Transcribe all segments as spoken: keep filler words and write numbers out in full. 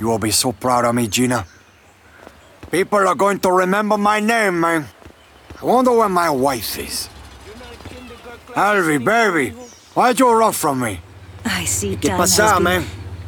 You will be so proud of me, Gina. People are going to remember my name, man. I wonder where my wife is. Alvy, baby, why'd you run from me? I see ¿Qué time pasa, has been- man?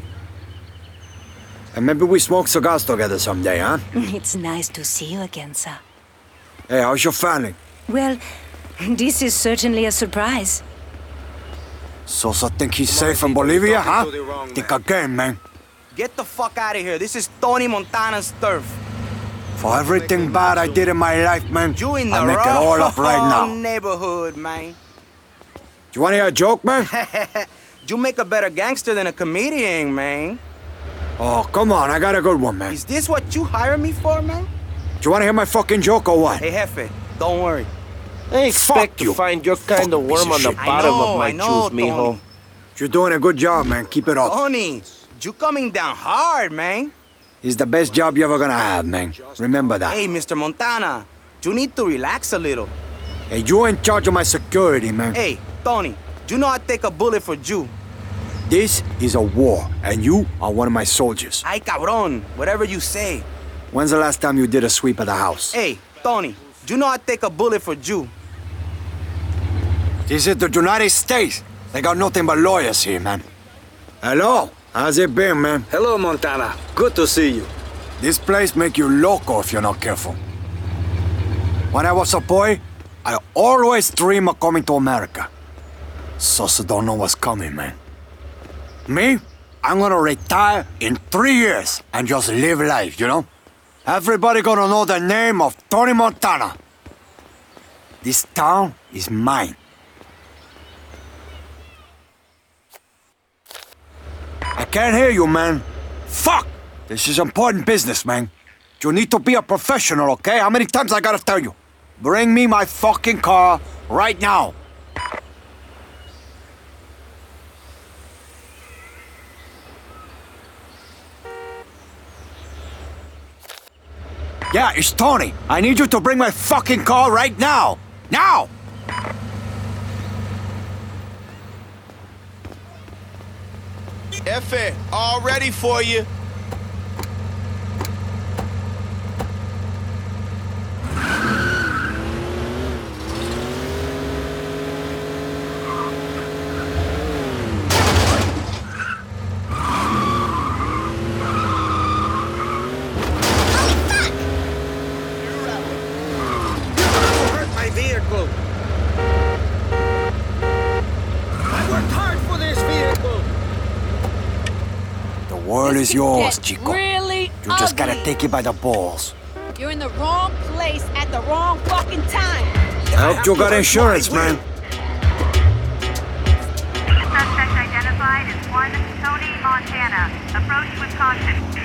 And maybe we smoke cigars together someday, huh? It's nice to see you again, sir. Hey, how's your family? Well, this is certainly a surprise. Sosa think he's safe in Bolivia, huh? to the wrong Think man. again, man. Get the fuck out of here. This is Tony Montana's turf. For everything bad I did in my life, man, You in the I'll make it all up right now. wrong neighborhood, man. You wanna hear a joke, man? You make a better gangster than a comedian, man. Oh, come on, I got a good one, man. Is this what you hire me for, man? Do you wanna hear my fucking joke or what? Hey, Jefe, don't worry. I expect you. to find your kind of Fucking worm on piece the of shit. bottom I know, of my I know, juice, mijo. Tony. You're doing a good job, man. Keep it up. Tony, you coming down hard, man. It's the best job you're ever gonna have, man. Remember that. Hey, Mister Montana, you need to relax a little. Hey, you in charge of my security, man. Hey, Tony, you know I'd take a bullet for you. This is a war, and you are one of my soldiers. Ay, cabrón, whatever you say. When's the last time you did a sweep of the house? Hey, Tony, you know I'd take a bullet for you. This is the United States. They got nothing but lawyers here, man. Hello, how's it been, man? Hello, Montana. Good to see you. This place make you loco if you're not careful. When I was a boy, I always dream of coming to America. Sosa don't know what's coming, man. Me? I'm gonna retire in three years and just live life, you know? Everybody gonna know the name of Tony Montana. This town is mine. I can't hear you, man. Fuck! This is important business, man. You need to be a professional, okay? How many times I gotta tell you? Bring me my fucking car right now. Yeah, it's Tony. I need you to bring my fucking car right now. Now! Efe, all ready for you. My vehicle. I worked hard for this vehicle. The world is yours, Get Chico. really You just gotta ugly. take it by the balls. You're in the wrong place at the wrong fucking time. I hope you got insurance, man. Suspect identified as one Tony Montana. Approach with caution.